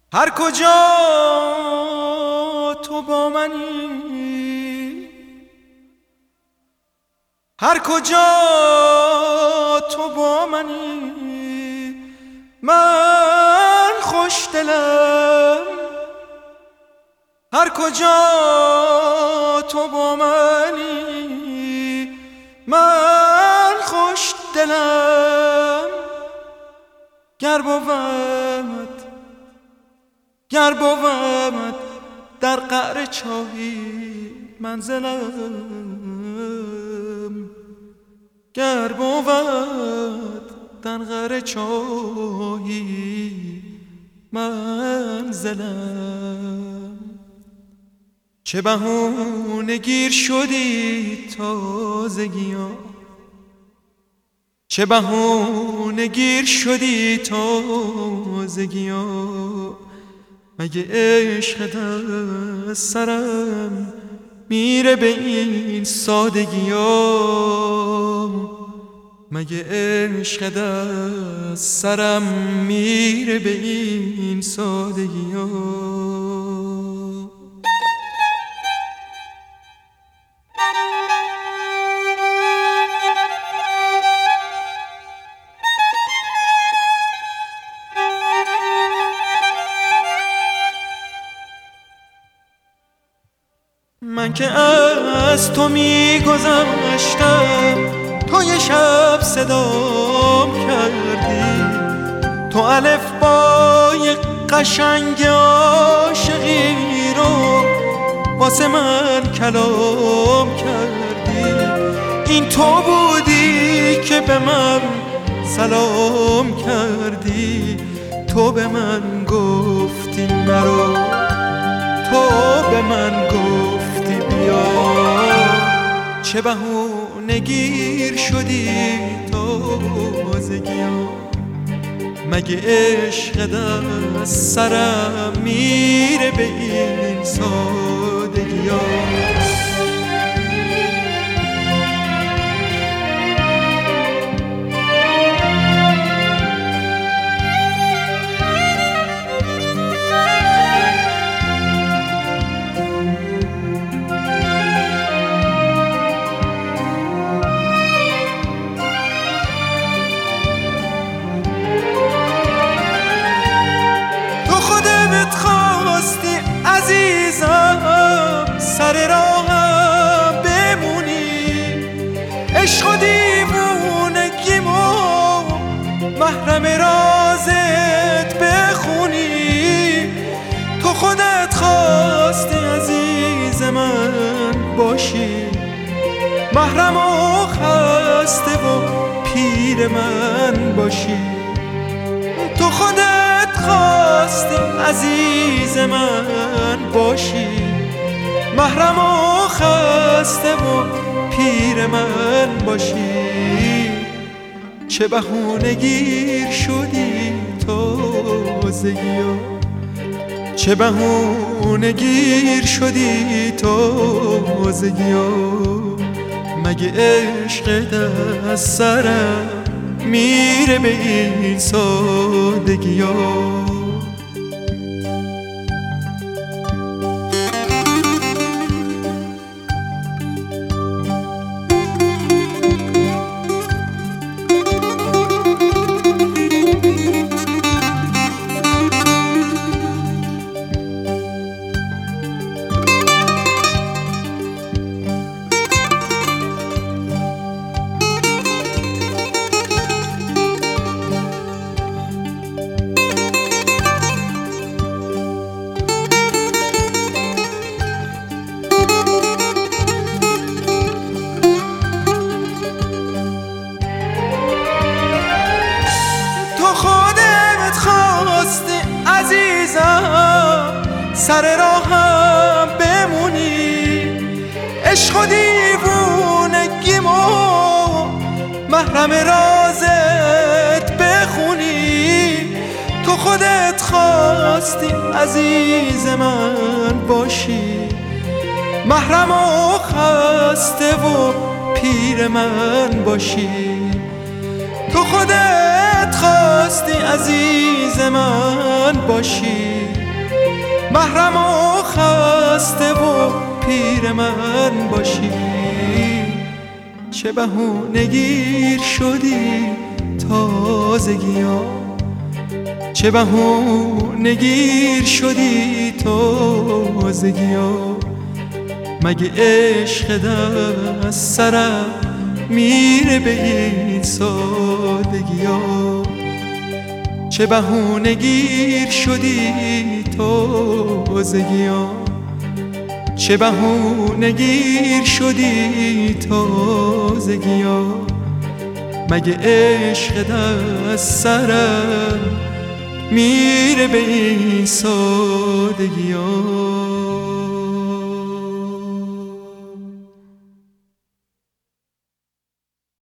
هر کجا تو با منی، هر کجا تو با منی، من خوش دلم. هر کجا تو با منی، من خوش دلم. گر بود در قعر چاهی منزلم، گر بود در قعر چاهی منزلم. چه بهونه گیر شدی تازگیا، چه بهونه گیر شدی تازگیا، مگه عشقت از سرم میره به این سادگیا، مگه عشقت از سرم میره به این سادگیا. من که از تو میگذشتم، تو یه شب صدام کردی، تو الفبای قشنگ عاشقی رو واسه من کلام کردی. این تو بودی که به من سلام کردی، تو به من گفتی نرو، تو به من گفتی بیا. چه بهونه گیر شدی تازگیا، مگه عشقت از سرم میره به این سادگیا. عزیزم سر راهم بمونی، عشق و دیوونگیمو محرم رازت بخونی. تو خودت خواستی عزیز من باشی، محرم و خسته و پیر من باشی. تو خودت خواستی عزیز من باشی، محرم و خسته و پیر من باشی. چه بهونه گیر شدی تازگیا، چه بهونه گیر شدی تازگیا، مگه عشقت از سرم میره به این سادگیا. سر راهم بمونی، عشق و دیوونگیمو محرم رازت بخونی. تو خودت خواستی عزیز من باشی، محرم و خسته و پیر من باشی. تو خودت خواستی عزیز من باشی، محرم و خسته و پیر من باشی. چه بهونه گیر شدی تازگی ها، چه بهونه گیر شدی تازگی ها. مگه عشق از سرم میره به این سادگی ها؟ چه بهونه گیر شدی تازگی ها، چه بهونه گیر شدی تازگی ها. مگه عشق از سرم میره به این سادگی ها؟